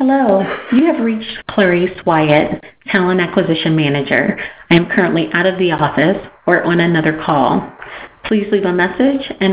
Hello, you have reached Clarice Wyatt, Talent Acquisition Manager. I am currently out of the office or on another call. Please leave a message and